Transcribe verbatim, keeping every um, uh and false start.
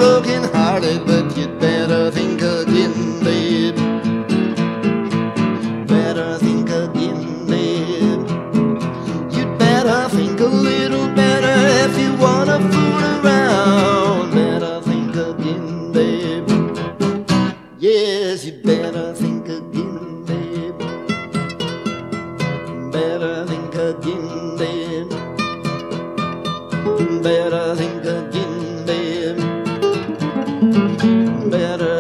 broken hearted, but you'd better think again, babe. Better think again, babe. You'd better think a little better if you wanna fool around. Better think again, babe. Yes, you better think again, babe. Better think again, babe. Better think again, babe. Better